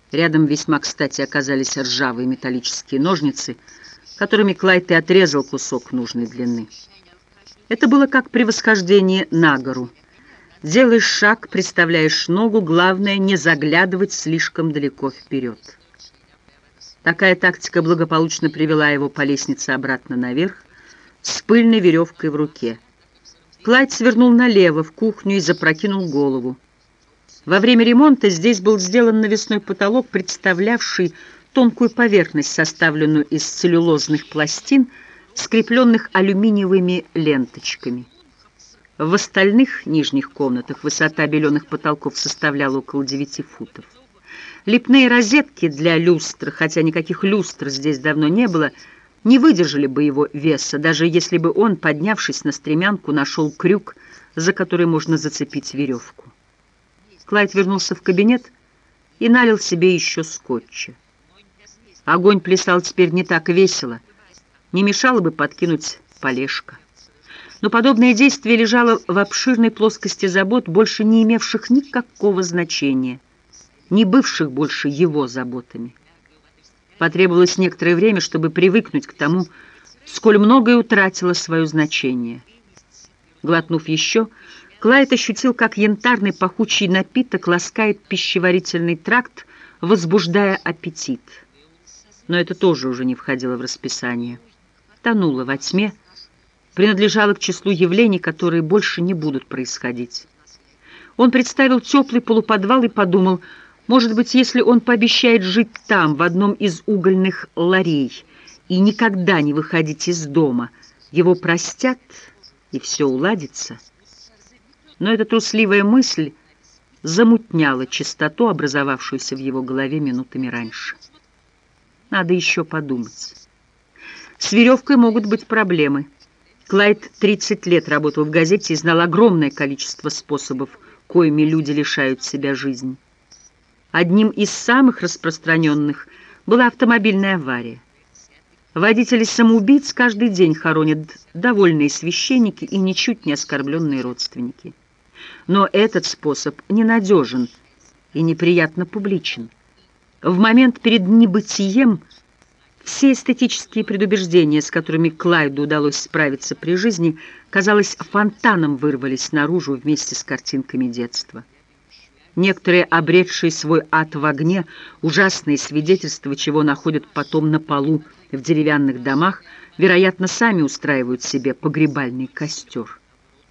Рядом весьма кстати оказались ржавые металлические ножницы, которыми Клайд и отрезал кусок нужной длины. Это было как при восхождении на гору. Делаешь шаг, приставляешь ногу, главное не заглядывать слишком далеко вперед. Такая тактика благополучно привела его по лестнице обратно наверх с пыльной веревкой в руке. Клайд свернул налево в кухню и запрокинул голову. Во время ремонта здесь был сделан навесной потолок, представлявший тонкую поверхность, составленную из целлюлозных пластин, скрепленных алюминиевыми ленточками. В остальных нижних комнатах высота беленых потолков составляла около 9 футов. Лепные розетки для люстр, хотя никаких люстр здесь давно не было, не выдержали бы его веса, даже если бы он, поднявшись на стремянку, нашел крюк, за который можно зацепить веревку. Клайд вернулся в кабинет и налил себе еще скотча. Огонь плясал теперь не так весело, не мешало бы подкинуть полежка. Но подобное действие лежало в обширной плоскости забот, больше не имевших никакого значения, не бывших больше его заботами. Потребовалось некоторое время, чтобы привыкнуть к тому, сколь многое утратило свое значение. Глотнув еще, Клайд ощутил, как янтарный пахучий напиток ласкает пищеварительный тракт, возбуждая аппетит. Но это тоже уже не входило в расписание. Тонуло во тьме, принадлежало к числу явлений, которые больше не будут происходить. Он представил теплый полуподвал и подумал, может быть, если он пообещает жить там, в одном из угольных ларей, и никогда не выходить из дома, его простят, и все уладится. Но эта трусливая мысль замутняла чистоту, образовавшуюся в его голове минутами раньше. Надо еще подумать. С веревкой могут быть проблемы. Клайд 30 лет работал в газете и знал огромное количество способов, коими люди лишают себя жизни. Одним из самых распространенных была автомобильная авария. Водителей-самоубийц каждый день хоронят довольные священники и ничуть не оскорбленные родственники. Но этот способ ненадежен и неприятно публичен. В момент перед небытием все эстетические предубеждения, с которыми Клайду удалось справиться при жизни, казалось, фонтаном вырвались наружу вместе с картинками детства. Некоторые, обретшие свой ад в огне, ужасные свидетельства, чего находят потом на полу в деревянных домах, вероятно, сами устраивают себе погребальный костер.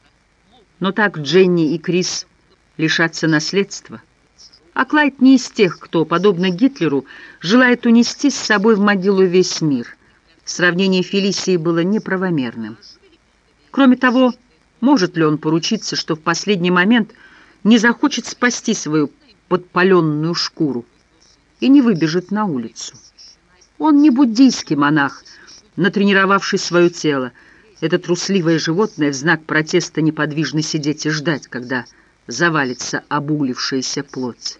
Но так Дженни и Крис лишатся наследства. А Клайд не из тех, кто, подобно Гитлеру, желает унести с собой в могилу весь мир. Сравнение Фелисии было неправомерным. Кроме того, может ли он поручиться, что в последний момент не захочет спасти свою подпаленную шкуру и не выбежит на улицу? Он не буддийский монах, натренировавший свое тело. Это трусливое животное в знак протеста неподвижно сидеть и ждать, когда завалится обуглившаяся плоть.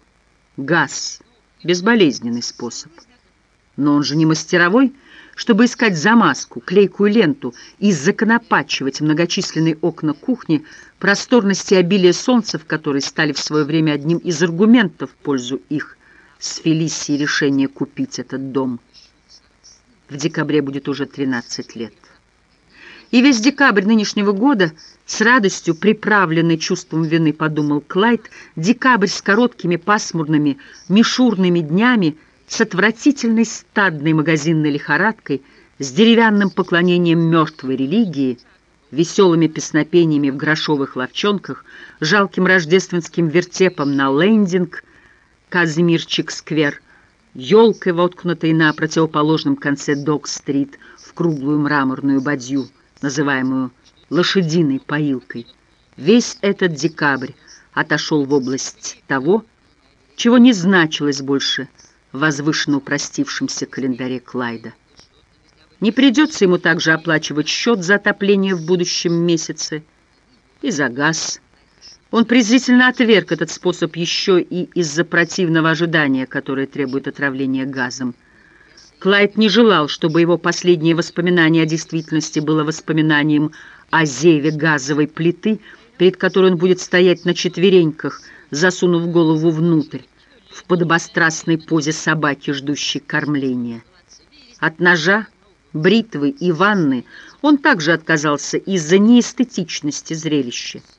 Газ — безболезненный способ. Но он же не мастеровой, чтобы искать замазку, клейкую ленту и законопатчивать многочисленные окна кухни, просторности и обилие солнца, в которые стали в свое время одним из аргументов в пользу их с Фелисией решения купить этот дом. В декабре будет уже 13 лет. И весь декабрь нынешнего года, с радостью, приправленный чувством вины, подумал Клайд, декабрь с короткими пасмурными мишурными днями, с отвратительной стадной магазинной лихорадкой, с деревянным поклонением мертвой религии, веселыми песнопениями в грошовых лавчонках, жалким рождественским вертепом на лендинг, Казимирчик-сквер, елкой, воткнутой на противоположном конце Док-стрит в круглую мраморную бадью, называемую лошадиной поилкой. Весь этот декабрь отошел в область того, чего не значилось больше в возвышенно упростившемся календаре Клайда. Не придется ему также оплачивать счет за отопление в будущем месяце и за газ. Он презрительно отверг этот способ еще и из-за противного ожидания, которое требует отравления газом. Клайд не желал, чтобы его последнее воспоминание о действительности было воспоминанием о зеве газовой плиты, перед которой он будет стоять на четвереньках, засунув голову внутрь, в подобострастной позе собаки, ждущей кормления. От ножа, бритвы и ванны он также отказался из-за неэстетичности зрелища.